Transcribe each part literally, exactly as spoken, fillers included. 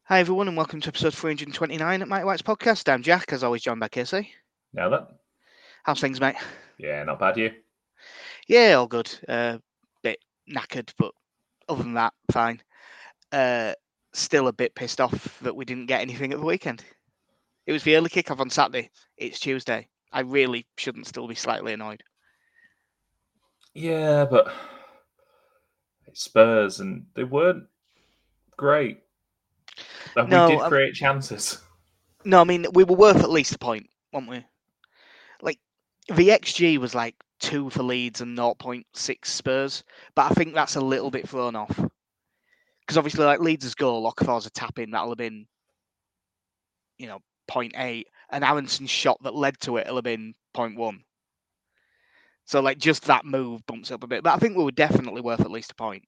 Hi everyone, and welcome to episode three hundred twenty-nine at Mike White's podcast. I'm Jack, as always, joined by Casey. Now that, How's things, mate? yeah, not bad. You? Yeah, all good. Uh, bit knackered, but other than that, fine. Uh, still a bit pissed off that we didn't get anything at the weekend. It was the early kickoff on Saturday. It's Tuesday. I really shouldn't still be slightly annoyed. Yeah, but it's Spurs, and they weren't great. And we No, did um, create chances. no, I mean we were worth at least a point, weren't we? Like the X G was like two for Leeds and zero point six Spurs, but I think that's a little bit thrown off. Because obviously, like Leeds' goal, Okafor's a tap in, that'll have been, you know, zero point eight, and Aronson's shot that led to it will have been zero point one. So, like, just that move bumps up a bit. But I think we were definitely worth at least a point.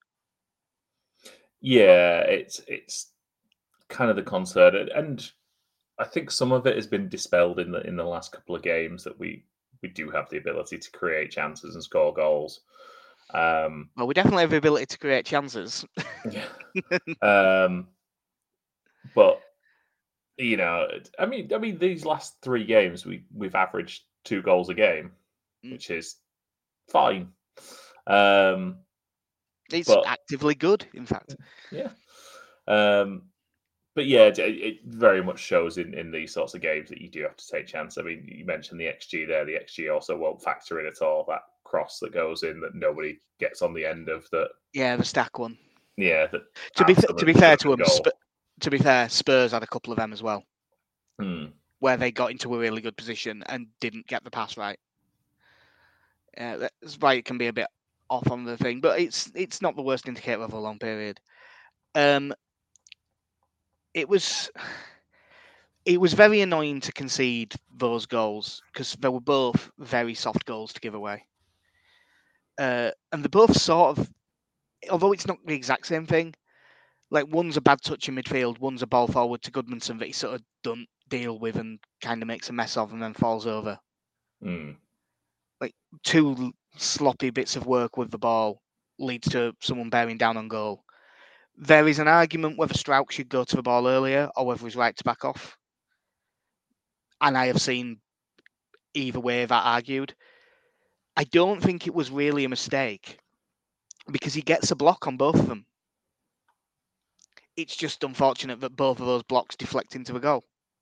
Yeah, it's it's kind of the concern, and I think some of it has been dispelled in the in the last couple of games that we we do have the ability to create chances and score goals. Um, Well, we definitely have the ability to create chances. yeah, um, but you know, I mean, I mean, these last three games we we've averaged two goals a game, which is fine. Um, It's but actively good, in fact. yeah, um, but yeah, it, it very much shows in, in these sorts of games that you do have to take chance. I mean, you mentioned the X G there. The X G also won't factor in at all. That cross that goes in that nobody gets on the end of that. Yeah, the stack one. Yeah, that To be to be absolutely fair should to have them, been goal. Sp- to be fair, Spurs had a couple of them as well, Hmm. where they got into a really good position and didn't get the pass right. Uh, that's why it can be a bit off on the thing, but it's it's not the worst indicator of a long period. Um, it was it was very annoying to concede those goals because they were both very soft goals to give away, uh, and they're both sort of, although it's not the exact same thing. Like one's a bad touch in midfield, one's a ball forward to Goodmanson that he sort of doesn't deal with and kind of makes a mess of and then falls over. Hmm. Like two sloppy bits of work with the ball leads to someone bearing down on goal. There is an argument whether Strauch should go to the ball earlier or whether he's right to back off. And I have seen either way that argued. I don't think it was really a mistake because he gets a block on both of them. It's just unfortunate that both of those blocks deflect into a goal.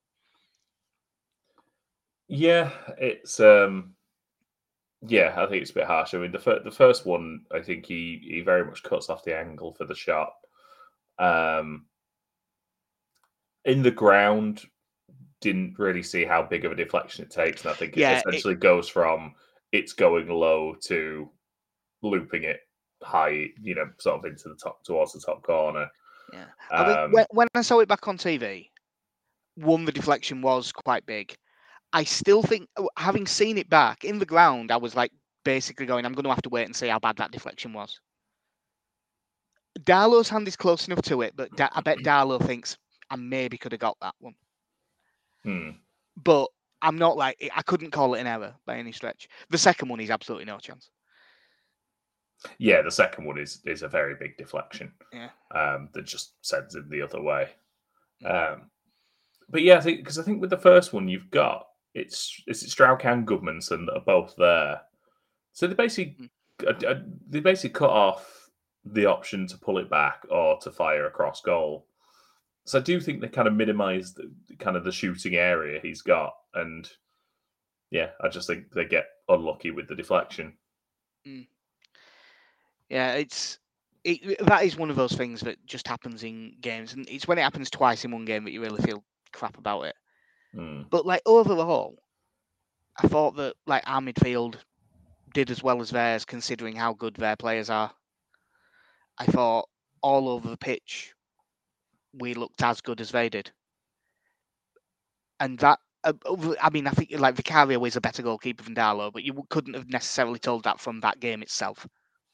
Yeah, it's um, yeah, I think it's a bit harsh. I mean, the fir- the first one, I think he he very much cuts off the angle for the shot. Um, in the ground, didn't really see how big of a deflection it takes, and I think it Yeah, it, essentially goes from it's going low to looping it high, you know, sort of into the top towards the top corner. yeah. I mean, Um, when, when I saw it back on T V, one, the deflection was quite big. I still think, having seen it back in the ground, I was like basically going, I'm going to have to wait and see how bad that deflection was. Darlow's hand is close enough to it, but da- I bet Darlow thinks I maybe could have got that one. hmm. But I'm not like, I couldn't call it an error by any stretch. The second one is absolutely no chance. Yeah, the second one is is a very big deflection. Yeah. Um, that just sends it the other way. Um, but yeah, I think because I think with the first one you've got it's it's Strauch and Goodmanson that are both there, so they basically uh, uh, they basically cut off the option to pull it back or to fire across goal. So I do think they kind of minimise the kind of the shooting area he's got, and yeah, I just think they get unlucky with the deflection. Mm. Yeah, it's it, that is one of those things that just happens in games, and it's when it happens twice in one game that you really feel crap about it. Mm. But like overall, I thought that like our midfield did as well as theirs, considering how good their players are. I thought all over the pitch we looked as good as they did, and that. Uh, I mean, I think like Vicario is a better goalkeeper than Darlow, but you couldn't have necessarily told that from that game itself.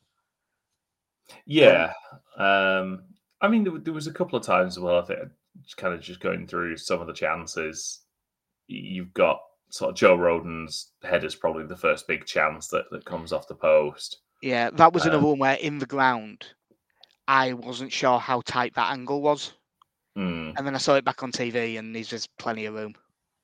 Um, Yeah, um, I mean, there, there was a couple of times as well. I think just kind of just going through some of the chances. You've got sort of Joe Roden's header's probably the first big chance that, that comes off the post. yeah, that was Um, another one where in the ground I wasn't sure how tight that angle was. Mm. And then I saw it back on T V, and there's just plenty of room.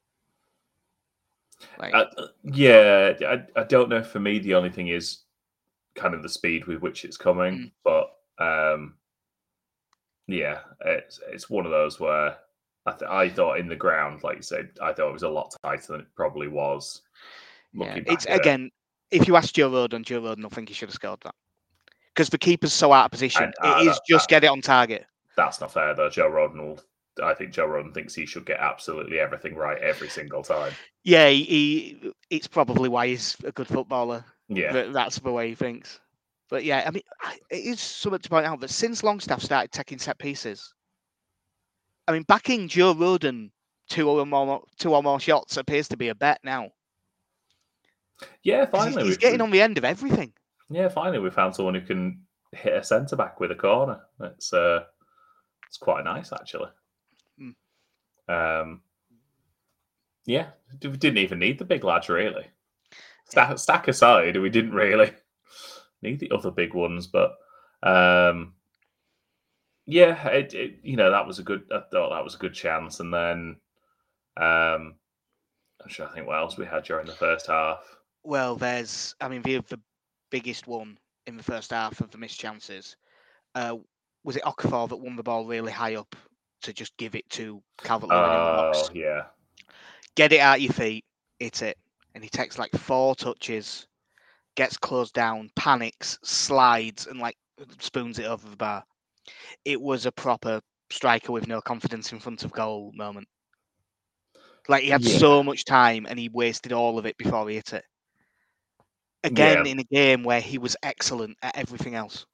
Like, uh, yeah, I, I don't know. For me, the only thing is kind of the speed with which it's coming, mm. but um, yeah, it's it's one of those where I, th- I thought in the ground, like you said, I thought it was a lot tighter than it probably was. Yeah, Looking it's back at it, again. If you ask Joe Roden, Joe Roden will think he should have scored that because the keeper's so out of position. and It uh, is that, just that get it on target. that's not fair though. Joe Roden will. I think Joe Roden thinks he should get absolutely everything right every single time. Yeah, he, he it's probably why he's a good footballer. Yeah, That that's the way he thinks. But yeah, I mean, it is something to point out that since Longstaff started taking set pieces, I mean, backing Joe Roden two or more two or more shots appears to be a bet now. yeah. 'Cause he's, Finally, he's we've, getting we've on the end of everything. yeah, finally we found someone who can hit a centre back with a corner. It's uh, it's quite nice actually. Mm. Um, yeah, we didn't even need the big lads really. Yeah. Stack, stack aside, we didn't really need the other big ones, but um, yeah, it, it, you know that was a good. I thought that was a good chance, and then um, I'm trying to think what else we had during the first half. Well, there's, I mean, the, the biggest one in the first half of the missed chances. Uh, was it Okafor that won the ball really high up to just give it to Calvert-Lewin in the box? Oh yeah, Get it out your feet, hit it, and he takes like four touches, gets closed down, panics, slides, and like spoons it over the bar. It was a proper striker with no confidence in front of goal moment. Like he had yeah, so much time and he wasted all of it before he hit it. Again, yeah, in a game where he was excellent at everything else.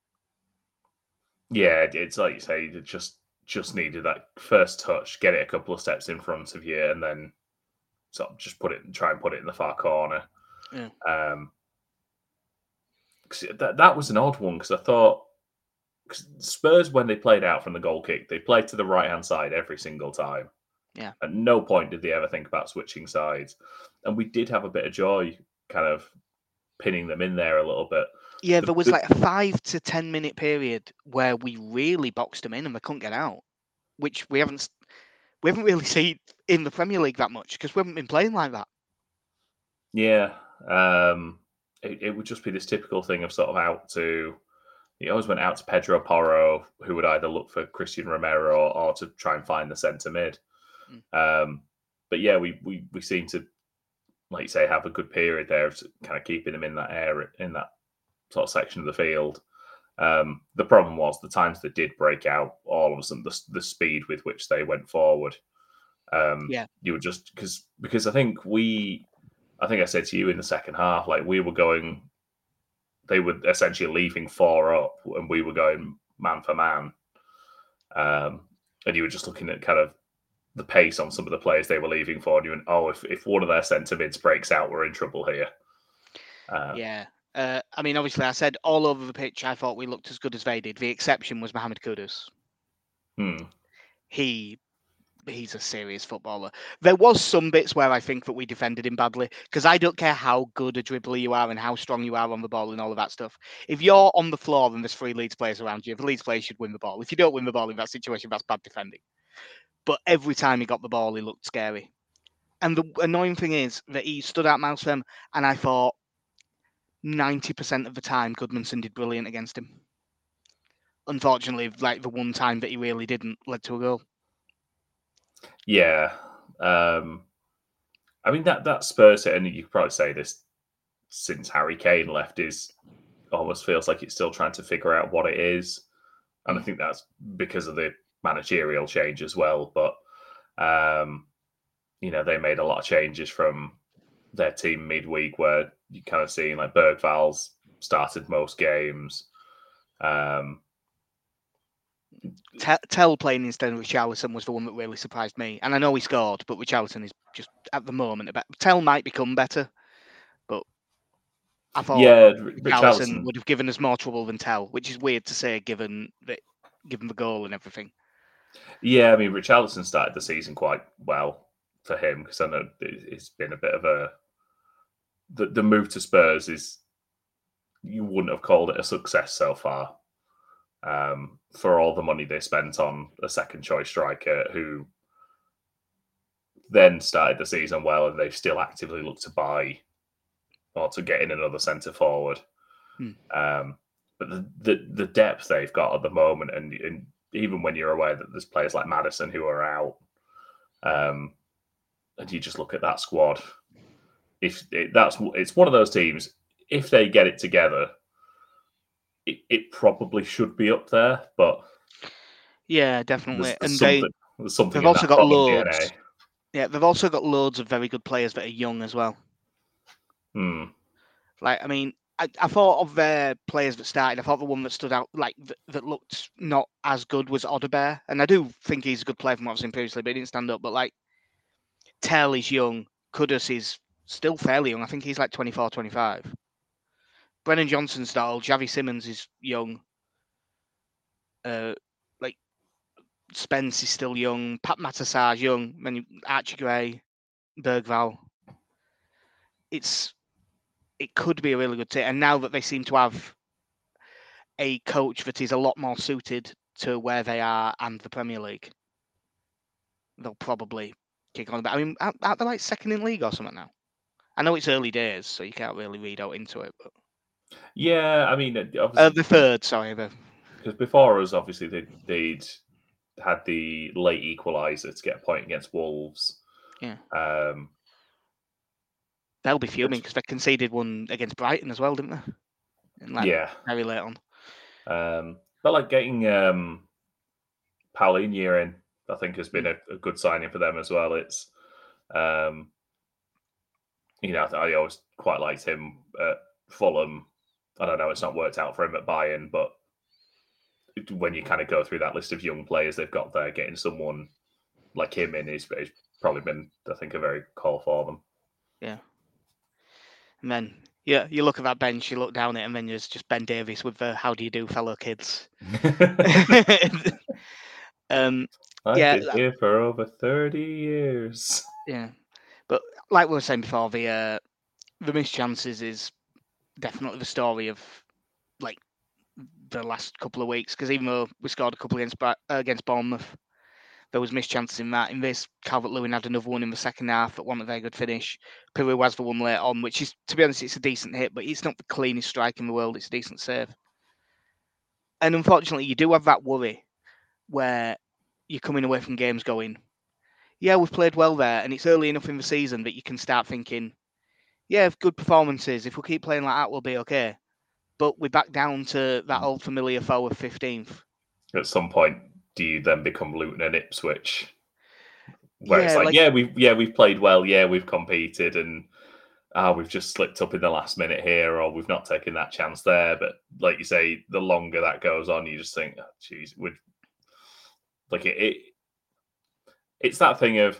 yeah. It, it's like you say, it just just needed that first touch, get it a couple of steps in front of you, and then sort of just put it, try and put it in the far corner. Yeah. Um, 'cause that that was an odd one because I thought 'cause Spurs, when they played out from the goal kick, they played to the right hand side every single time. Yeah. At no point did they ever think about switching sides, and we did have a bit of joy, kind of pinning them in there a little bit. Yeah, The, there was the, like a five to ten minute period where we really boxed them in and they couldn't get out, which we haven't we haven't really seen in the Premier League that much because we haven't been playing like that. yeah, um, it, it would just be this typical thing of sort of out to. He always went out to Pedro Porro, who would either look for Christian Romero or, or to try and find the centre mid. Mm. Um, but yeah, we, we we seem to, like you say, have a good period there of kind of keeping them in that area, in that sort of section of the field. Um, the problem was the times they did break out, all of a sudden the, the speed with which they went forward. Um, Yeah, you were just because because I think we, I think I said to you in the second half, like we were going. They were essentially leaving four up, and we were going man for man. Um, and you were just looking at kind of the pace on some of the players they were leaving for, and you went, "Oh, if, if one of their centre mids breaks out, we're in trouble here." Uh, yeah. Uh, I mean, obviously, I said all over the pitch, I thought we looked as good as they did. The exception was Mohamed Kudus. hmm. He he's a serious footballer. There was some bits where I think that we defended him badly because I don't care how good a dribbler you are and how strong you are on the ball and all of that stuff. If you're on the floor and there's three Leeds players around you, the Leeds players should win the ball. If you don't win the ball in that situation, that's bad defending. But every time he got the ball, he looked scary. And the annoying thing is that he stood out mouth them, and I thought ninety percent of the time Goodmanson did brilliant against him. Unfortunately, like the one time that he really didn't led to a goal. Yeah, um, I mean that that Spurs hit, and you could probably say this since Harry Kane left, is almost feels like it's still trying to figure out what it is, and Mm. I think that's because of the managerial change as well. But um, you know, they made a lot of changes from their team midweek, where you kind of seeing like Bergval's started most games. Um, Tell, Tell playing instead of Richarlison was the one that really surprised me. And I know he scored, but Richarlison is just at the moment about Tell might become better, but I thought yeah, Richarlison Richarlison. would have given us more trouble than Tell, which is weird to say given that given the goal and everything. Yeah, I mean, Richarlison started the season quite well for him because I know it's been a bit of a the, the move to Spurs is you wouldn't have called it a success so far. um, for all the money they spent on a second choice striker who then started the season well, and they've still actively looked to buy or to get in another centre forward. Hmm. Um, but the, the the depth they've got at the moment, and, and even when you're aware that there's players like Maddison who are out, um, and you just look at that squad, if it, that's it's one of those teams, if they get it together, it, it probably should be up there. But yeah, definitely. there's, there's and something they there's something they've in also that got Tottenham D N A. loads. Yeah, they've also got loads of very good players that are young as well. Hmm. Like, I mean, I, I thought of their players that started. I thought the one that stood out, like th- that looked not as good, was Odebear, and I do think he's a good player from what I've seen previously, but he didn't stand up. But like, Tell is young, Kudus is still fairly young. I think he's like twenty-four, twenty-five. Brennan Johnson's not old. Javi Simmons is young. Uh, like Spence is still young. Pat Matassar's young. Then Archie Gray, Bergval. It's it could be a really good team. And now that they seem to have a coach that is a lot more suited to where they are and the Premier League, they'll probably kick on. But I mean, aren't aren't they like second in league or something now? I know it's early days, so you can't really read out into it. But Yeah, I mean, uh, obviously, the third, sorry, the because before us, obviously they, they'd had the late equaliser to get a point against Wolves. yeah, Um, they'll be fuming because they conceded one against Brighton as well, didn't they? And like yeah, very late on. um, but like getting um, Paulinho in, I think has been Mm. a, a good signing for them as well. It's, um, you know, I always quite liked him at Fulham. I don't know, it's not worked out for him at Bayern, but when you kind of go through that list of young players they've got there, getting someone like him in is, is probably been, I think, a very call for them. Yeah. And then, yeah, you look at that bench, you look down it, and then there's just Ben Davies with the "How do you do, fellow kids." um, I've yeah, been that- here for over thirty years. yeah, but like we were saying before, the uh, the missed chances is definitely the story of like the last couple of weeks. Because even though we scored a couple against Bra- uh, against Bournemouth, there was missed chances in that. In this, Calvert-Lewin had another one in the second half that wasn't a very good finish. Piru has the one late on, which is, to be honest, it's a decent hit, but it's not the cleanest strike in the world. It's a decent save. And unfortunately, you do have that worry where you're coming away from games going, yeah, we've played well there, and it's early enough in the season that you can start thinking, yeah, good performances. If we keep playing like that, we'll be okay. But we're back down to that old familiar foe of fifteenth. At some point, do you then become Luton and Ipswich? Where Yeah, it's like, like- yeah, we've yeah we've played well, yeah, we've competed, and ah, we've just slipped up in the last minute here, or we've not taken that chance there. But like you say, the longer that goes on, you just think, oh, geez, would like it, it. It's that thing of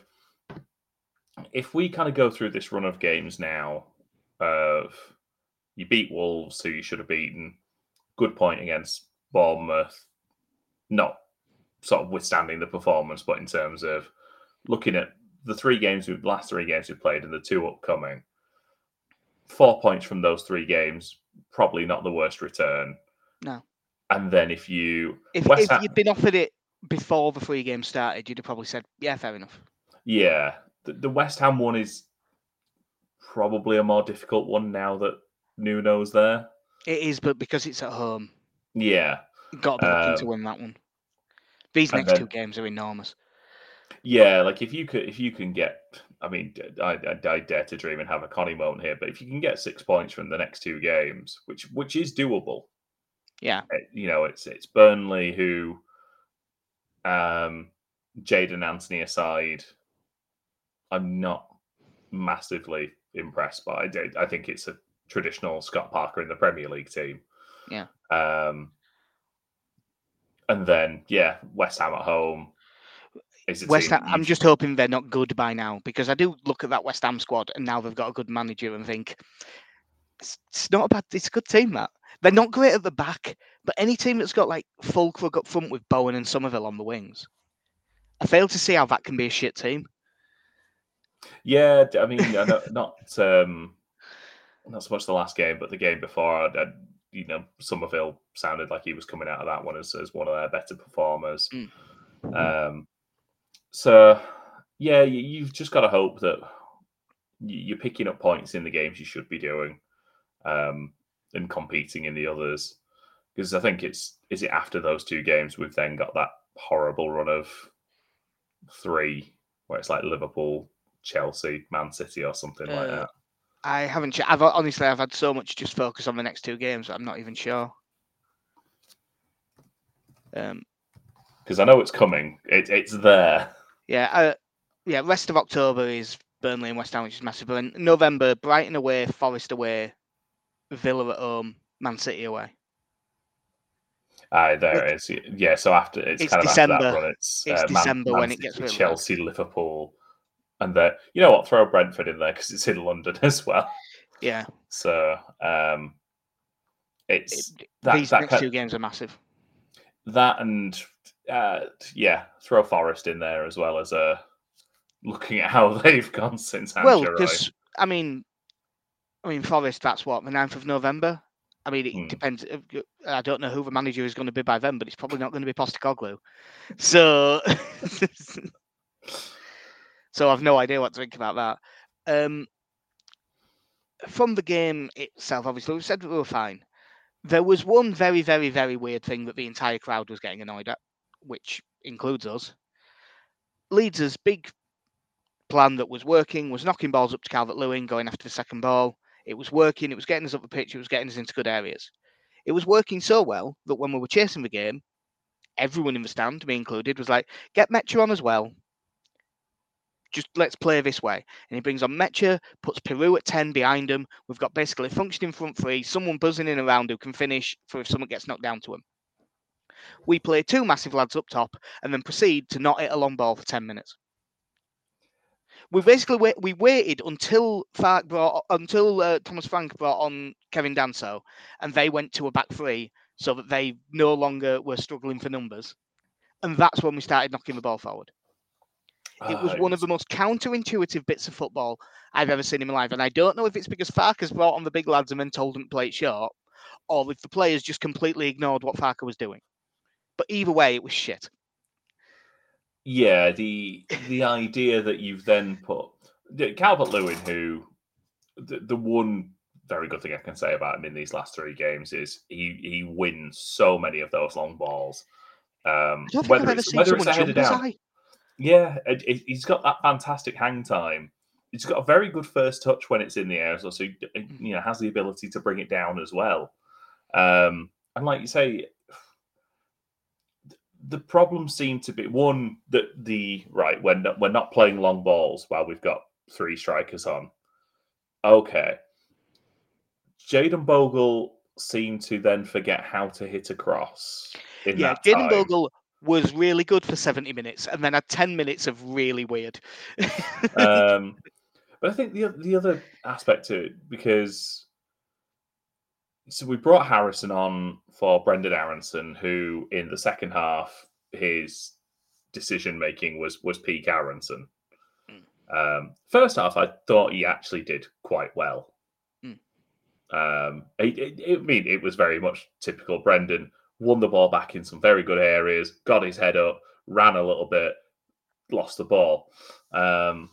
if we kind of go through this run of games now, of you beat Wolves, who you should have beaten, good point against Bournemouth, not sort of withstanding the performance, but in terms of looking at the three games, we've last three games we've played and the two upcoming, four points from those three games, probably not the worst return. No. And then if you if, West if Ham, you'd been offered it before the three games started, you'd have probably said, yeah, fair enough. Yeah, the, the West Ham one is probably a more difficult one now that Nuno's there. It is, but because it's at home, Yeah, you've got to be looking um, to win that one. These and next then- two games are enormous. Yeah, like if you could, if you can get, I mean, I, I, I dare to dream and have a Connie moment here, but if you can get six points from the next two games, which which is doable, Yeah, uh, you know, it's it's Burnley who, um, Jadon Anthony aside, I'm not massively impressed by. I, did- I think it's a traditional Scott Parker in the Premier League team. yeah. Um, and then yeah, West Ham at home. Is a West team Ham, that I'm you- just hoping they're not good by now, because I do look at that West Ham squad and now they've got a good manager and think it's, it's not a bad, it's a good team. That they're not great at the back, but any team that's got like Fulkrug up front with Bowen and Somerville on the wings, I fail to see how that can be a shit team. Yeah, I mean, I don't- not um, not so much the last game, but the game before. I, I, you know, Somerville sounded like he was coming out of that one as, as one of their better performers. Mm. Um, so, yeah, you, you've just got to hope that you're picking up points in the games you should be doing, um, and competing in the others. Because I think it's, is it after those two games, we've then got that horrible run of three, where it's like Liverpool, Chelsea, Man City, or something uh, like that. I haven't. Ch- I've honestly, I've had so much just focus on the next two games. I'm not even sure. Um, because I know it's coming. It, it's there. Yeah, uh, yeah. Rest of October is Burnley and West Ham, which is massive. But in November, Brighton away, Forest away, Villa at home, Man City away. Aye, there it is. Yeah, so after it's, It's kind of December. after that run, it's, It's uh, December Man, when Man it gets City, really Chelsea, bad. Liverpool, and then you know what? Throw Brentford in there because it's in London as well. Yeah. So um, it's it, that, these that next kind, two games are massive. That and uh, yeah, throw Forest in there as well as uh, looking at how they've gone since. Well, because I mean, I mean Forest. That's what the ninth of November. I mean, it hmm. depends. I don't know who the manager is going to be by then, but it's probably not going to be Postecoglou. So, so I've no idea what to think about that. Um, from the game itself, obviously, we said we were fine. There was one very, very, very weird thing that the entire crowd was getting annoyed at, which includes us. Leeds' big plan that was working was knocking balls up to Calvert-Lewin, going after the second ball. It was working. It was getting us up the pitch. It was getting us into good areas. It was working so well that when we were chasing the game, everyone in the stand, me included, was like, get Metcha on as well. Just let's play this way. And he brings on Metcha, puts Peru at ten behind him. We've got basically a functioning front three, someone buzzing in around who can finish for if someone gets knocked down to him. We play two massive lads up top and then proceed to not hit a long ball for ten minutes. We basically wait, we waited until Fark brought until uh, Thomas Frank brought on Kevin Danso, and they went to a back three so that they no longer were struggling for numbers, and that's when we started knocking the ball forward. Uh, it was one of the most counterintuitive bits of football I've ever seen in my life, and I don't know if it's because Fark has brought on the big lads and then told them to play it short, or if the players just completely ignored what Farker was doing. But either way, it was shit. Yeah, the the idea that you've then put Calvert-Lewin, who the, the one very good thing I can say about him in these last three games is he he wins so many of those long balls. Um, I don't think whether I've ever it's, seen whether someone it's jump down, as high. Yeah, it, it, he's got that fantastic hang time. He's got a very good first touch when it's in the air, so he you know has the ability to bring it down as well. Um, and like you say, the problem seemed to be one that the right when we're not playing long balls while we've got three strikers on. Okay, Jayden Bogle seemed to then forget how to hit a cross. In yeah, Jayden Bogle was really good for seventy minutes, and then had ten minutes of really weird. um, but I think the the other aspect to it, because so we brought Harrison on for Brendan Aronson, who in the second half his decision making was was peak Aronson. Mm. Um, first half, I thought he actually did quite well. Mm. Um, it, it, it, I mean, it was very much typical Brendan. Won the ball back in some very good areas, got his head up, ran a little bit, lost the ball. Um,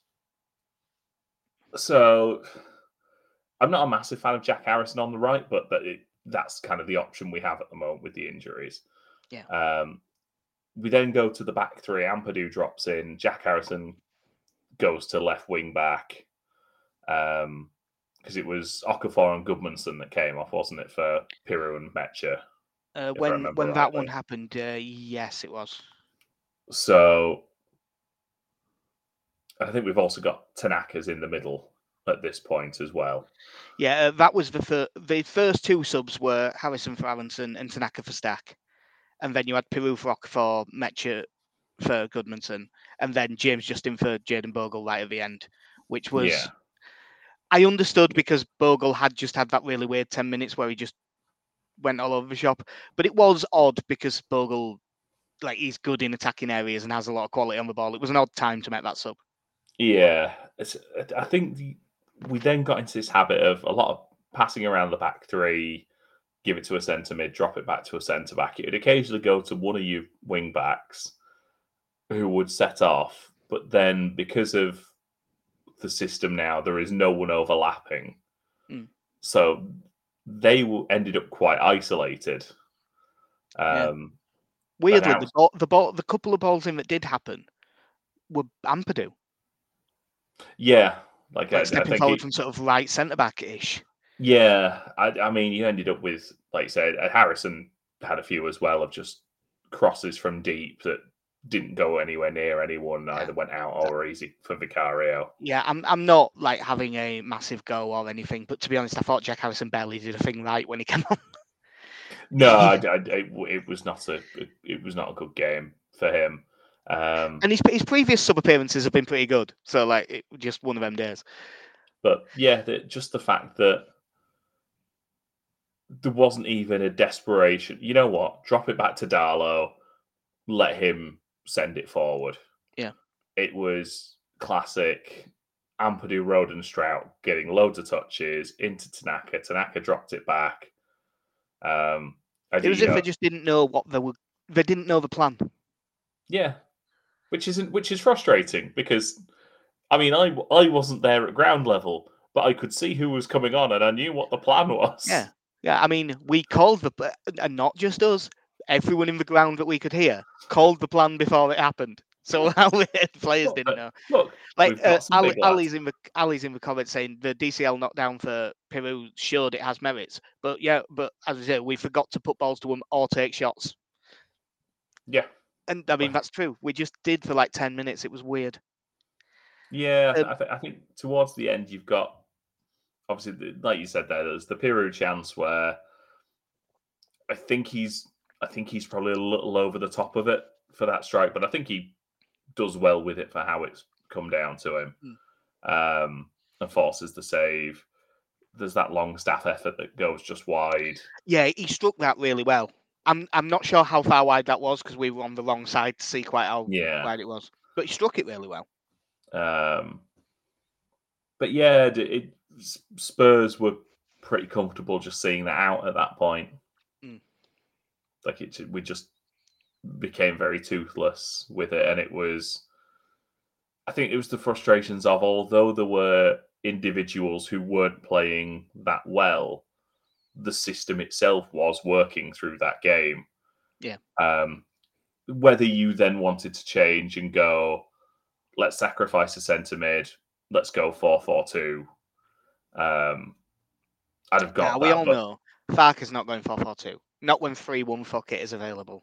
so I'm not a massive fan of Jack Harrison on the right, but that it, that's kind of the option we have at the moment with the injuries. Yeah. Um, we then go to the back three. Ampadu drops in. Jack Harrison goes to left wing back. Um, because it was Okafor and Gudmundsson that came off, wasn't it, for Piru and Metcha? Uh, when when rightly. that one happened, uh, yes, it was. So I think we've also got Tanaka's in the middle at this point as well. Yeah, uh, that was the fir- the first two subs were Harrison for Aronson and Tanaka for Stack, and then you had Piru for Okafor, Metcha for Gudmundsson, and then James Justin for Jayden Bogle right at the end, which was. Yeah. I understood because Bogle had just had that really weird ten minutes where he just went all over the shop. But it was odd because Bogle, like, he's good in attacking areas and has a lot of quality on the ball. It was an odd time to make that sub. Yeah. It's, I think the, we then got into this habit of a lot of passing around the back three, give it to a centre mid, drop it back to a centre back. It would occasionally go to one of your wing backs who would set off, but then because of the system now, there is no one overlapping. Mm. So they ended up quite isolated. Um, yeah. Weirdly, now, the ball, the ball, the couple of balls in that did happen were Ampadu. Yeah, like, like I, stepping I think forward it, from sort of right centre back ish. Yeah, I, I mean, you ended up with, like you said, Harrison had a few as well of just crosses from deep that didn't go anywhere near anyone, Yeah. either went out or were easy for Vicario. Yeah, I'm I'm not like having a massive go or anything, but to be honest, I thought Jack Harrison barely did a thing right when he came on. No, I, I, it, it was not a it was not a good game for him. Um, and his his previous sub appearances have been pretty good, so like it, just one of them days. But yeah, the, just the fact that there wasn't even a desperation. You know what? Drop it back to Darlow. Let him send it forward. Yeah. It was classic Ampadu, Rodenstraut getting loads of touches into Tanaka. Tanaka dropped it back. Um, it was as if they just didn't know what they were. They didn't know the plan. Yeah, which isn't which is frustrating because, I mean, I I wasn't there at ground level, but I could see who was coming on, and I knew what the plan was. Yeah, yeah. I mean, we called the and not just us. Everyone in the ground that we could hear called the plan before it happened. So how the players Look, didn't know. Look, like we've got uh, some Ali, big lads. Ali's in the Ali's in the comments saying the D C L knockdown for Peru showed it has merits. But yeah, but as I said, we forgot to put balls to them or take shots. Yeah, and I mean that's true. We just did for like ten minutes. It was weird. Yeah, Um, I, th- I think towards the end you've got obviously, like you said there, there's the Peru chance where I think he's I think he's probably a little over the top of it for that strike, but I think he does well with it for how it's come down to him. Mm. Um, and forces the save. There's that long staff effort that goes just wide. Yeah, he struck that really well. I'm I'm not sure how far wide that was because we were on the wrong side to see quite how yeah. wide it was, but he struck it really well. Um, but yeah, it, it, Spurs were pretty comfortable just seeing that out at that point. Mm. Like it, we just became very toothless with it, and it was. I think it was the frustrations of although there were individuals who weren't playing that well, the system itself was working through that game. Yeah. Um, whether you then wanted to change and go, let's sacrifice a centre mid, let's go four four two. Um, I'd have got yeah, that. We all but... know Farke's not going four four two. Not when three one fuck it is available.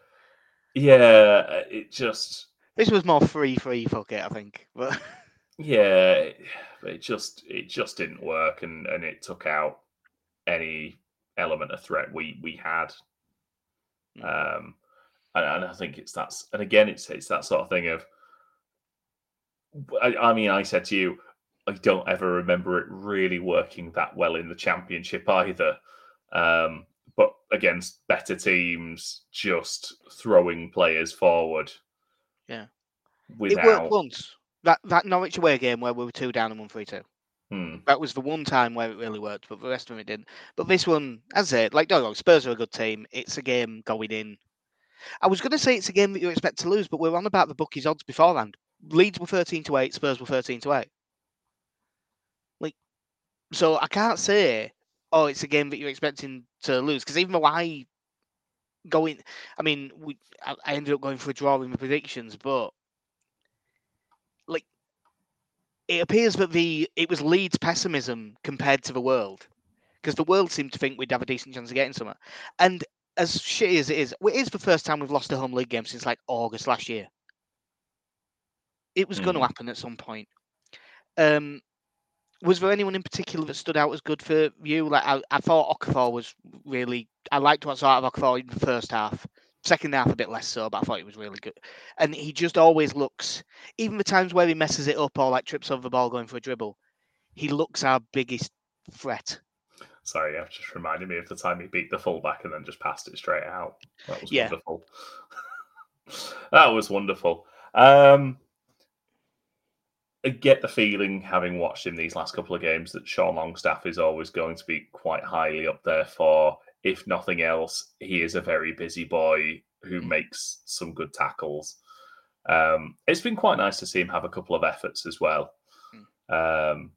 Yeah, it just... This was more three three fuck it, I think. But yeah, it just it just didn't work, and, and it took out any element of threat we we had. Mm. Um, and, and I think it's that's and again it's it's that sort of thing of. I, I mean, I said to you, I don't ever remember it really working that well in the Championship either. Um, but against better teams, just throwing players forward. Yeah. Without... It worked once. That that Norwich away game where we were two down and one three two. Hmm. That was the one time where it really worked, but the rest of it didn't. But this one, as I said, like, don't know, Spurs are a good team. It's a game going in. I was going to say it's a game that you expect to lose, but we're on about the bookies' odds beforehand. Leeds were thirteen to eight, Spurs were thirteen to eight. Like, so I can't say, oh, it's a game that you're expecting to lose, because even though I go in, I mean, we, I, I ended up going for a draw in the predictions, but like, it appears that the it was Leeds' pessimism compared to the world, because the world seemed to think we'd have a decent chance of getting somewhere. And as shitty as it is, it is the first time we've lost a home league game since like August last year. It was mm. going to happen at some point. Um, was there anyone in particular that stood out as good for you? Like I, I thought Okafor was really. I liked what I saw out of Okafor in the first half. Second half a bit less so, but I thought he was really good. And he just always looks, even the times where he messes it up or like trips over the ball going for a dribble, he looks our biggest threat. Sorry, I've just reminded me of the time he beat the fullback and then just passed it straight out. That was yeah. wonderful. That was wonderful. Um, I get the feeling, having watched him these last couple of games, that Sean Longstaff is always going to be quite highly up there for if nothing else, he is a very busy boy who Mm. makes some good tackles. Um, it's been quite nice to see him have a couple of efforts as well. Mm. Um,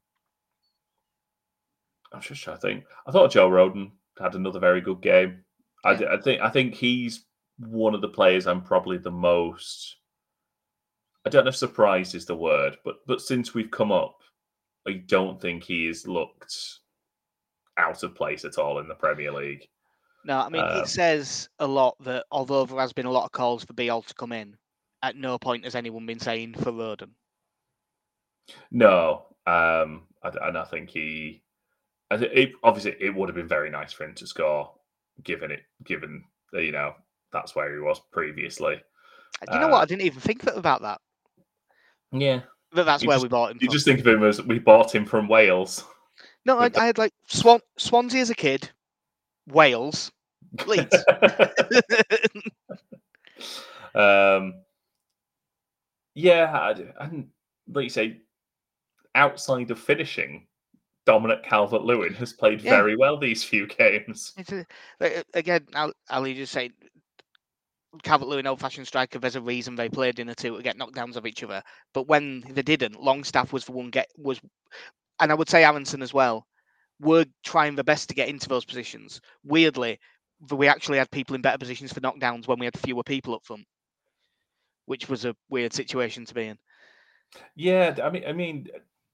I'm just trying to think. I thought Joe Roden had another very good game. I, Yeah. I think I think he's one of the players I'm probably the most. I don't know if surprised is the word, but but since we've come up, I don't think he has looked out of place at all in the Premier League. No, I mean, it Um, says a lot that although there has been a lot of calls for Biol to come in, at no point has anyone been saying for Roden. no, um, I, and I think he. I think it, obviously it would have been very nice for him to score, given it, given that, you know, that's where he was previously. Do you know what? Uh, I didn't even think about that. yeah, But that's you where just we bought him you from. just think of him as we bought him from Wales. No, I, I had like Swan, Swansea as a kid, Wales, Leeds. um, yeah, and like you say, outside of finishing, Dominic Calvert-Lewin has played Yeah. very well these few games. It's a, again, Ali just saying, Calvert-Lewin, old-fashioned striker. There's a reason they played in the two to get knockdowns of each other. But when they didn't, Longstaff was the one get was, and I would say Aronson as well, were trying their best to get into those positions. Weirdly, we actually had people in better positions for knockdowns when we had fewer people up front, which was a weird situation to be in. Yeah, I mean, I mean,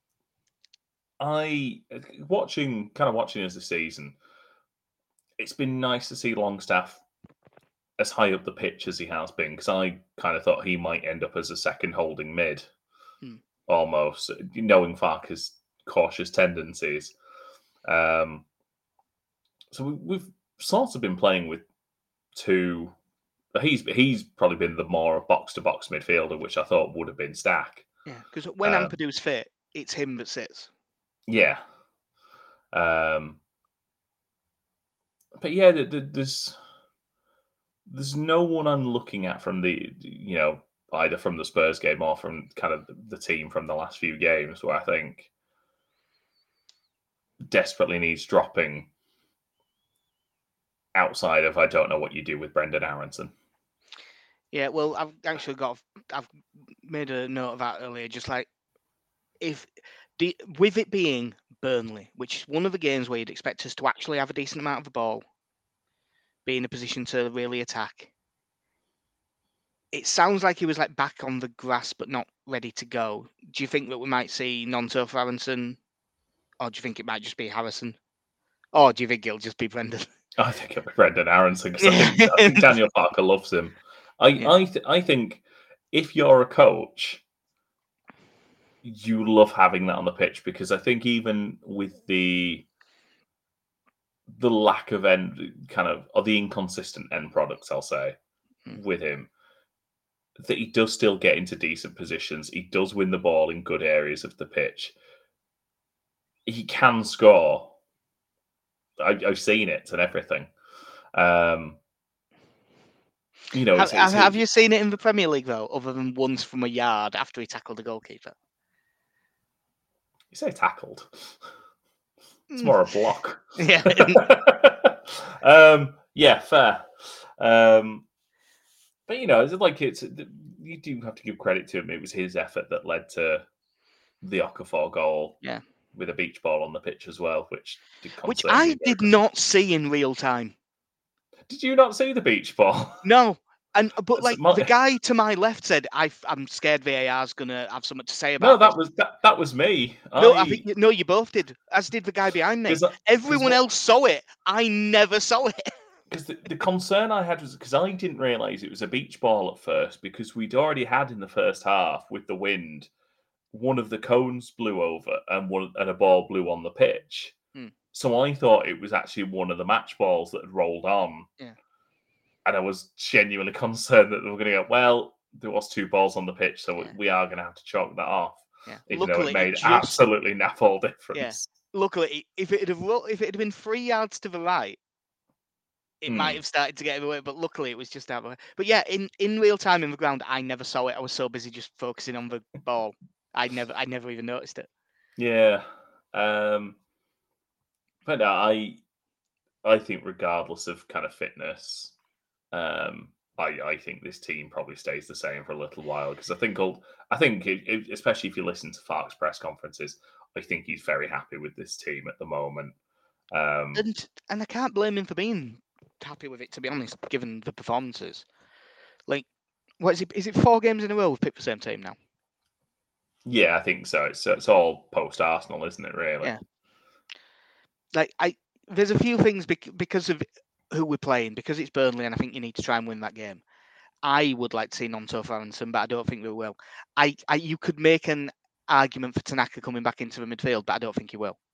I watching kind of watching as the season. It's been nice to see Longstaff as high up the pitch as he has been, because I kind of thought he might end up as a second holding mid, Hmm. almost, knowing Farke's cautious tendencies. Um, so we, we've sort of been playing with two. He's he's probably been the more box to box midfielder, which I thought would have been Stack. Yeah, because when Um, Ampadu's fit, it's him that sits. Yeah. Um, but yeah, the, the, there's there's no one I'm looking at from the, you know, either from the Spurs game or from kind of the team from the last few games where I think desperately needs dropping outside of I don't know what you do with Brendan Aronson. Yeah, well, I've actually got, I've made a note of that earlier. Just like if the with it being Burnley, which is one of the games where you'd expect us to actually have a decent amount of the ball, be in a position to really attack. It sounds like he was like back on the grass but not ready to go. Do you think that we might see Nonto for Aronson, or do you think it might just be Harrison, or do you think it'll just be Brendan? I think it'll be Brendan Aronson because I think I think Daniel Parker loves him. I Yeah. I th- I think if you're a coach, you love having that on the pitch, because I think even with the the lack of end kind of or the inconsistent end products, I'll say, Hmm. with him, that he does still get into decent positions. He does win the ball in good areas of the pitch. He can score. I, I've seen it and everything. Um, you know, Have, it's, it's, have you seen it in the Premier League though, other than once from a yard after he tackled the goalkeeper? You say tackled. It's more a block. Yeah. um, yeah, fair. Um, but you know, it's like it's you do have to give credit to him. It was his effort that led to the Okafor goal. Yeah. With a beach ball on the pitch as well, which did concern Which me I very did much. not see in real time. Did you not see the beach ball? No. And but That's like my- the guy to my left said, I, I'm scared V A R's gonna have something to say No, about that this. was that, that was me. No, I think no, you both did. As did the guy behind me. 'Cause I- Everyone 'cause what- else saw it. I never saw it. Because the, the concern I had was because I didn't realise it was a beach ball at first, because we'd already had in the first half with the wind, one of the cones blew over and one and a ball blew on the pitch. Hmm. So I thought it was actually one of the match balls that had rolled on. Yeah. And I was genuinely concerned that they were going to go, well, there was two balls on the pitch, so Yeah. we are going to have to chalk that off. Yeah. Even Luckily, though it made just, absolutely naff all difference. Yeah. Luckily, if it had if it had been three yards to the right, it Hmm. might have started to get away. But luckily, it was just out of the way. But yeah, in, in real time in the ground, I never saw it. I was so busy just focusing on the ball. I never I never even noticed it. Yeah. Um, but no, I I think regardless of kind of fitness, um, I, I think this team probably stays the same for a little while because I think all, I think it, it, especially if you listen to Farke's press conferences, I think he's very happy with this team at the moment. Um, and and I can't blame him for being happy with it, to be honest, given the performances. Like, what is it? Is it four games in a row we've picked the same team now? Yeah, I think so. It's it's all post Arsenal, isn't it? Really? Yeah. Like I, there's a few things bec- because of who we're playing, because it's Burnley, and I think you need to try and win that game. I would like to see Nonto Aronson, but I don't think we will. I, I, you could make an argument for Tanaka coming back into the midfield, but I don't think he will.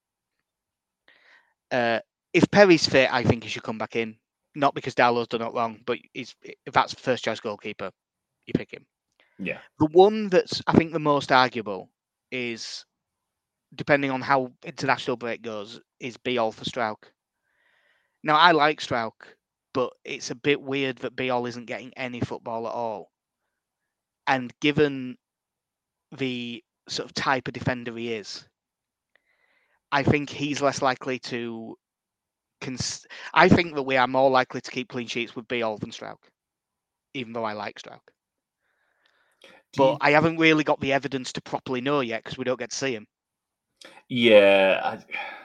Uh, if Perry's fit, I think he should come back in. Not because Darlow's done it wrong, but he's, if that's first choice goalkeeper, you pick him. Yeah. The one that's I think the most arguable is, depending on how international break goes, is Biol for Strauch. Now I like Strauch, but it's a bit weird that Biol isn't getting any football at all. And given the sort of type of defender he is, I think he's less likely to. Cons- I think that we are more likely to keep clean sheets with Biol than Strauch, even though I like Strauch. Do But you... I haven't really got the evidence to properly know yet because we don't get to see him. Yeah, I,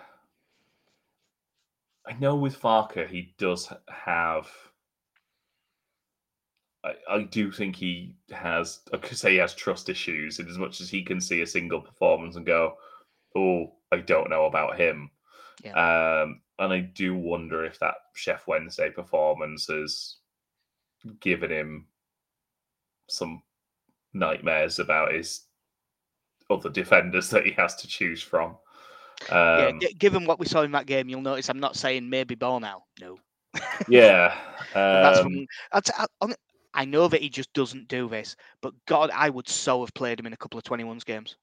I know with Farke he does have. I, I do think he has. I could say he has trust issues in as much as he can see a single performance and go, "Oh, I don't know about him." Yeah. Um, and I do wonder if that Chef Wednesday performance has given him some nightmares about his other defenders that he has to choose from. Um, yeah, g- given what we saw in that game, you'll notice I'm not saying maybe Bornau. No. yeah. And that's Um, from, I'd, I, I know that he just doesn't do this, but God, I would so have played him in a couple of twenty-ones games.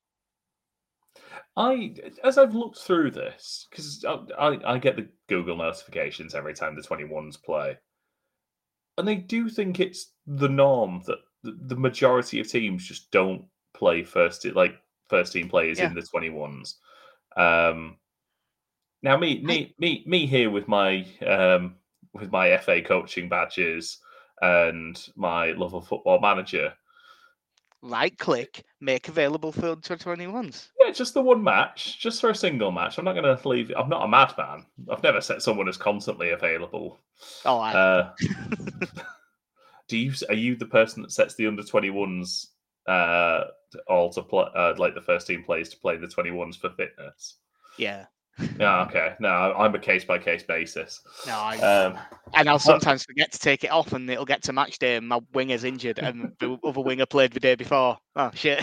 I, as I've looked through this, because I, I, I get the Google notifications every time the twenty-ones play, and I do think it's the norm that the, the majority of teams just don't play first, like first team players Yeah. in the twenty-ones. Um, now, me, I, me, me, me here with my um, with my F A coaching badges and my love of Football Manager. right click, make available for twenty-ones. Yeah, just the one match, just for a single match. I'm not going to leave. I'm not a madman. I've never set someone as constantly available. Oh, I Uh, do you? Are you the person that sets the under twenty-ones uh, all to play, uh, like the first team plays to play the twenty-ones for fitness? Yeah. Yeah, okay. No, I'm a case by case basis. No, I, Um, and I'll but- sometimes forget to take it off, and it'll get to match day, and my winger's injured, and the other winger played the day before. Oh shit!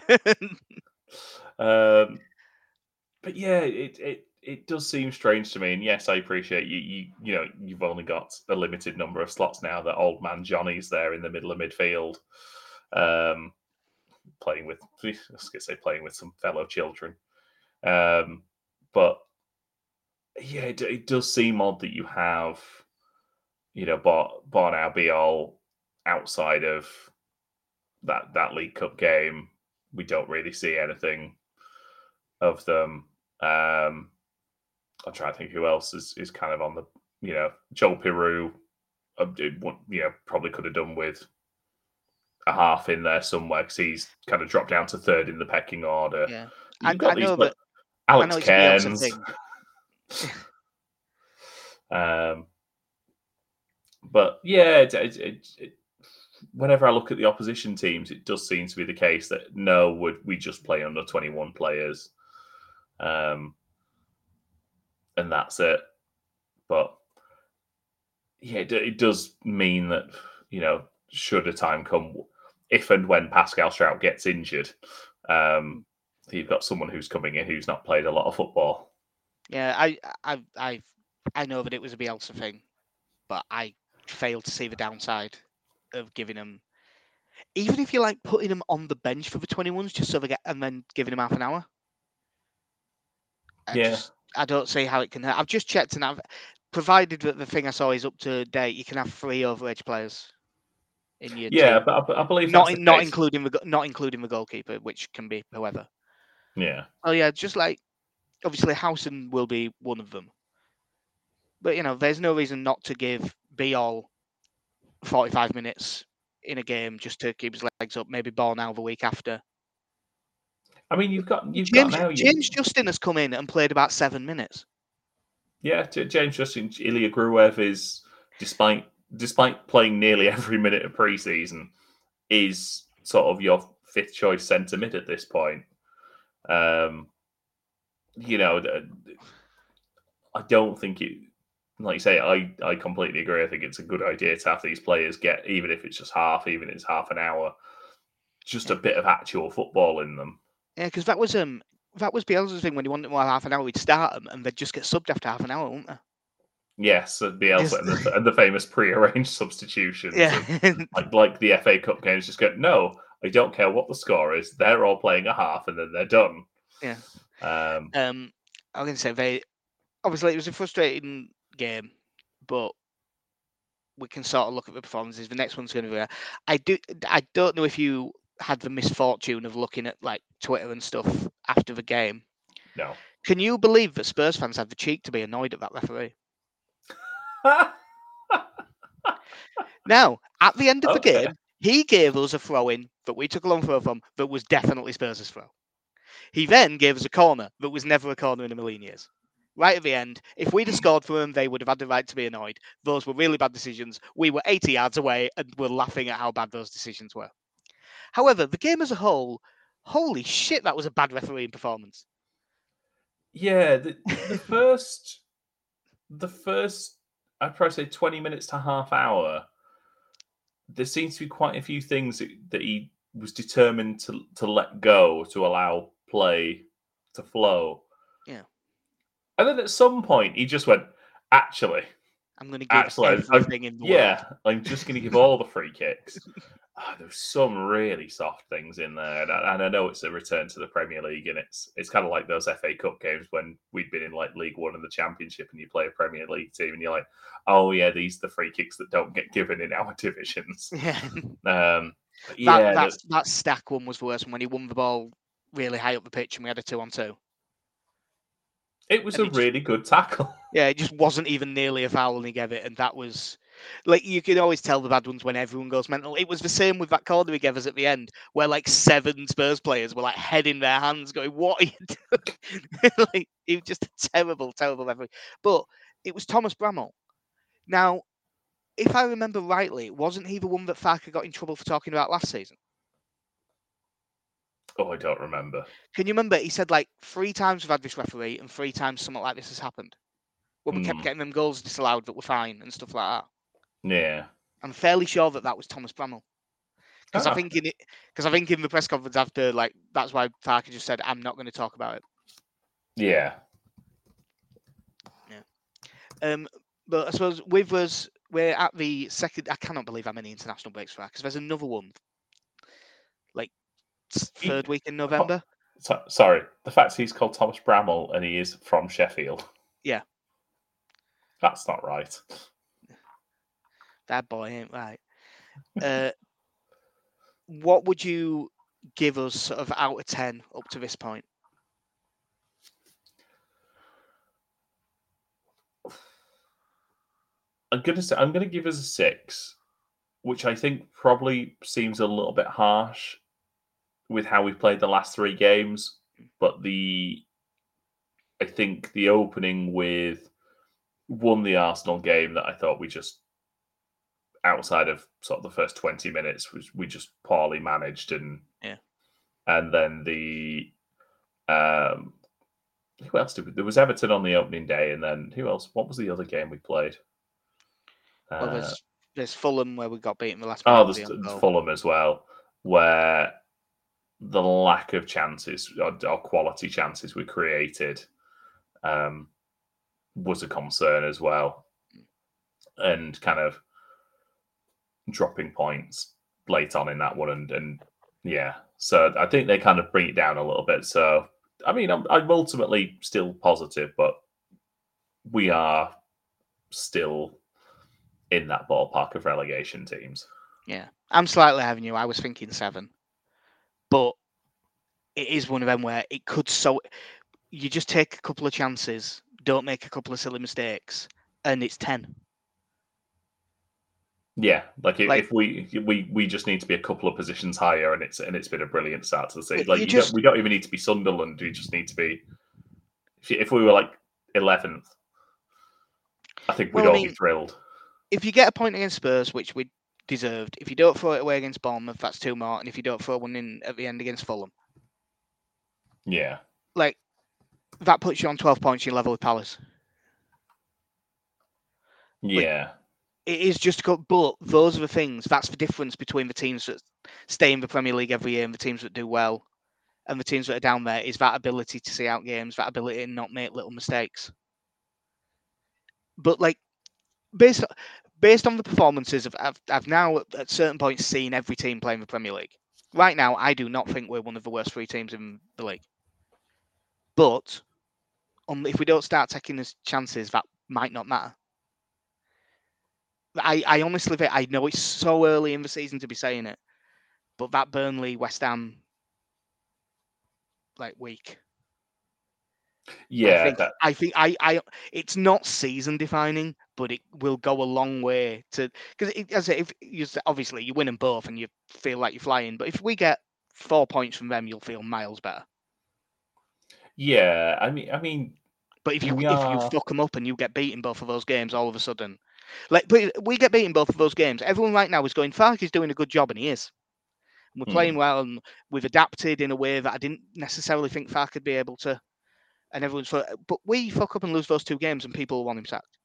um, but yeah, it it it does seem strange to me. And yes, I appreciate you. You you know you've only got a limited number of slots now. That old man Johnny's there in the middle of midfield, um, playing with I was gonna say playing with some fellow children. Um, but yeah, it, it does seem odd that you have, you know, Bar Barnow be all outside of that that League Cup game. We don't really see anything of them. Um, I'm trying to think who else is, is kind of on the, you know, Joel Peru, uh, you know, probably could have done with a half in there somewhere because he's kind of dropped down to third in the pecking order. Yeah, You've and got I these, know but that Alex I know it's a Bielsa Cairns. thing. um, but yeah, it, it, it, it, whenever I look at the opposition teams, it does seem to be the case that no, would we just play under twenty-one players, um, and that's it. But yeah, it, it does mean that, you know, should a time come, if and when Pascal Strout gets injured, um, you've got someone who's coming in who's not played a lot of football. Yeah, I, I, I, I know that it was a Bielsa thing, but I failed to see the downside of giving them, even if you like putting them on the bench for the twenty-ones, just so they get, and then giving them half an hour. I Yeah. just, I don't see how it can. I've just checked, and I've provided that the thing I saw is up to date. You can have three overage players in your Yeah, team. but I, I believe not that's the not case. including the not including the goalkeeper, which can be whoever. Yeah. Oh yeah, just like obviously Howson will be one of them. But you know, there's no reason not to give Be-all forty-five minutes in a game just to keep his legs up. Maybe ball now the week after. I mean, you've got you've James, got now. You, James Justin has come in and played about seven minutes. Yeah, James Justin, Ilya Gruev is, despite despite playing nearly every minute of preseason, is sort of your fifth choice centre mid at this point. Um, you know, I don't think it. Like you say, I, I completely agree. I think it's a good idea to have these players get, even if it's just half, even if it's half an hour, just a bit of actual football in them. Yeah, because that was um that was Bielsa's thing when he wanted more half an hour, we'd start them and they'd just get subbed after half an hour, wouldn't they? Yes, Bielsa and the, and the famous pre-arranged substitutions. Yeah, of, like like the F A Cup games, just go, no, I don't care what the score is. They're all playing a half and then they're done. Yeah. Um, um, I was going to say they obviously it was a frustrating game, but we can sort of look at the performances. The next one's going to be. I do. I don't know if you had the misfortune of looking at like Twitter and stuff after the game. No. Can you believe that Spurs fans had the cheek to be annoyed at that referee? Now, at the end of the Okay. game, he gave us a throw-in that we took a long throw from that was definitely Spurs' throw. He then gave us a corner that was never a corner in a million years. Right at the end, if we'd have scored for them, they would have had the right to be annoyed. Those were really bad decisions. We were eighty yards away and we're laughing at how bad those decisions were. However, the game as a whole, holy shit, that was a bad refereeing performance. Yeah, the, the first, the first, I'd probably say twenty minutes to half hour, there seems to be quite a few things that, that he was determined to to let go to allow play to flow. Yeah. And then at some point, he just went, actually, I'm going to give actually, everything I, in the yeah, world. I'm just going to give all the free kicks. Oh, there's some really soft things in there, and I, and I know it's a return to the Premier League, and it's it's kind of like those F A Cup games when we'd been in like League One and the Championship, and you play a Premier League team, and you're like, oh yeah, these are the free kicks that don't get given in our divisions. Yeah. Um, yeah, that, that, the, that stack one was worse when he won the ball really high up the pitch and we had a two on two. it was and a it really just, good tackle. Yeah, it just wasn't even nearly a foul, and he gave it, and that was like you can always tell the bad ones when everyone goes mental. It was the same with that corner he gave us at the end, where like seven Spurs players were like heading their hands, going, "What are you doing?" Like it was just a terrible, terrible referee. But it was Thomas Bramall. Now, if I remember rightly, wasn't he the one that Farke got in trouble for talking about last season? Oh, I don't remember. Can you remember? He said like three times we've had this referee, and three times something like this has happened. When we mm. kept getting them goals disallowed that were fine and stuff like that. Yeah, I'm fairly sure that that was Thomas Bramall. Because oh. I think in it, because I think in the press conference after, like that's why Farke just said, "I'm not going to talk about it." Yeah. Yeah. Um, but I suppose with us, we're at the second. I cannot believe how many international breaks for because there's another one. Like third he, week in November. So, sorry, the fact he's called Thomas Bramall and he is from Sheffield. Yeah. That's not right. That boy ain't right. Uh, what would you give us sort of out of ten up to this point? I'm gonna say I'm gonna give us a six, which I think probably seems a little bit harsh with how we've played the last three games. But the I think the opening with won the Arsenal game that I thought we just outside of sort of the first twenty minutes was we just poorly managed and yeah. And then the um who else did we, there was Everton on the opening day, and then who else? What was the other game we played? Well, there's uh, there's Fulham where we got beaten the last. Oh, there's Fulham as well, where the lack of chances or, or quality chances we created um, was a concern as well, and kind of dropping points late on in that one, and, and yeah, so I think they kind of bring it down a little bit. So I mean, I'm, I'm ultimately still positive, but we are still in that ballpark of relegation teams. Yeah, I'm slightly having you. I was thinking seven, but it is one of them where it could so you just take a couple of chances, don't make a couple of silly mistakes, and it's ten. Yeah, like if, Like- if we we we just need to be a couple of positions higher, and it's and it's been a brilliant start to the season. You Like you just- don't, we don't even need to be Sunderland. We just need to be. If, if we were like eleventh, I think we'd Well, I all be mean- thrilled. If you get a point against Spurs, which we deserved, if you don't throw it away against Bournemouth, that's two more, and if you don't throw one in at the end against Fulham, Yeah, like that puts you on twelve points. You're level with Palace. yeah, It is just go, but those are the things. That's the difference between the teams that stay in the Premier League every year and the teams that do well, and the teams that are down there. Is that ability to see out games, that ability to not make little mistakes. But like based based on the performances of I've, I've now at certain points seen every team playing the Premier League. Right now, I do not think we're one of the worst three teams in the league. But um, if we don't start taking these chances, that might not matter. I, I honestly think, I know it's so early in the season to be saying it, but that Burnley West Ham like week. yeah. I think that, I think I, I it's not season defining, but it will go a long way to because as if you obviously you win them both and you feel like you're flying, but if we get four points from them, you'll feel miles better. yeah, I mean, I mean, But if you We if you are- fuck them up and you get beaten both of those games, all of a sudden, like but we get beaten both of those games, everyone right now is going, Farke is doing a good job, and he is. And we're playing Hmm. well, and we've adapted in a way that I didn't necessarily think Farke would be able to. And everyone's, for, but we fuck up and lose those two games, and people want him sacked.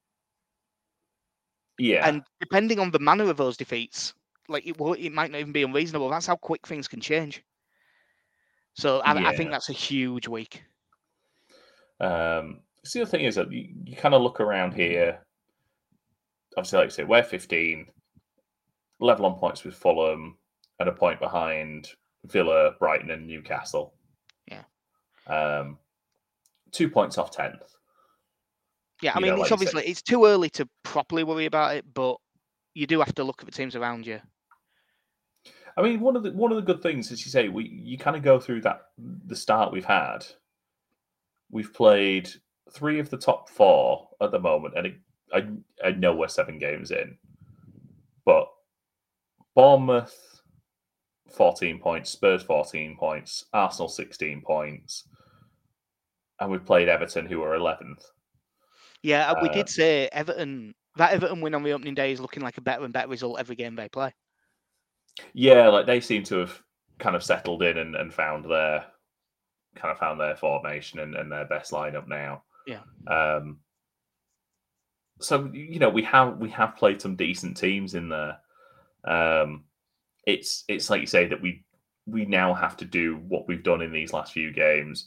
yeah, And depending on the manner of those defeats, like it, it might not even be unreasonable. That's how quick things can change. So I, I think Yeah. that's a huge week. Um, so the other thing is that you, you kind of look around here. Obviously, like I say, we're fifteen, level on points with Fulham, and a point behind Villa, Brighton, and Newcastle. Yeah. Um, two points off tenth. Yeah, I You mean, know, it's like you said. obviously it's too early to properly worry about it, but you do have to look at the teams around you. I mean, one of the one of the good things, as you say, we you kind of go through that the start we've had. We've played three of the top four at the moment, and it, I I know we're seven games in, but Bournemouth fourteen points, Spurs fourteen points, Arsenal sixteen points, and we've played Everton, who are eleventh. Yeah, uh, we Uh, did say Everton. That Everton win on the opening day is looking like a better and better result every game they play. Yeah, like they seem to have kind of settled in and, and found their kind of found their formation and, and their best lineup now. Yeah. Um, so you know we have we have played some decent teams in there. Um, it's it's like you say that we we now have to do what we've done in these last few games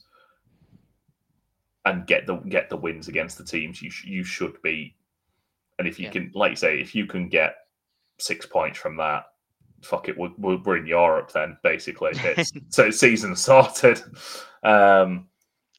and get the get the wins against the teams you sh- you should beat. And if you Yeah. can, like you say, if you can get six points from that, fuck it, we're, we're in Europe then, basically. It's, so it's season sorted. Um,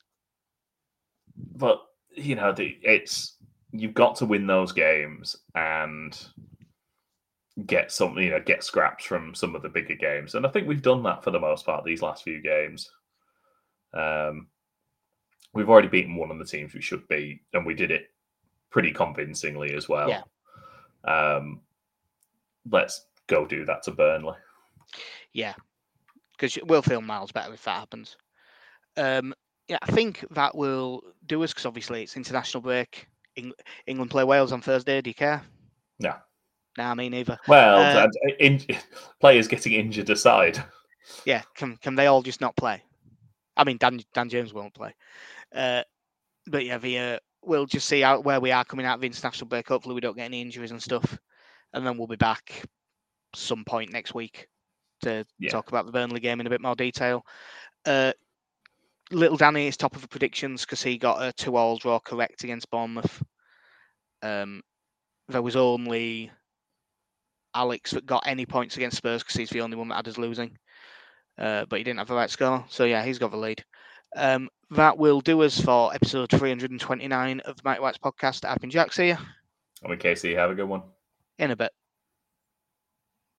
but, you know, the, it's you've got to win those games and get some, you know, get scraps from some of the bigger games. And I think we've done that for the most part these last few games. Um, we've already beaten one of the teams we should beat, and we did it pretty convincingly as well. Yeah. Um, let's go do that to Burnley. Yeah, because we'll feel miles better if that happens. Um, yeah, I think that will do us because obviously it's international break. Eng- England play Wales on Thursday. Do you care? No. Nah, me neither. Well, Uh, in, players getting injured aside. Yeah, can can they all just not play? I mean, Dan Dan James won't play. Uh, but yeah, the, uh, we'll just see out where we are coming out of the international break. Hopefully, we don't get any injuries and stuff, and then we'll be back some point next week to Yeah. talk about the Burnley game in a bit more detail. Uh, Little Danny is top of the predictions because he got a two-all draw correct against Bournemouth. Um, there was only Alex that got any points against Spurs because he's the only one that had us losing. Uh, but he didn't have the right score. So yeah, he's got the lead. Um, that will do us for episode three hundred twenty-nine of the Mighty Whites podcast. I've been Jax here. I'm in Casey. Have a good one. In a bit.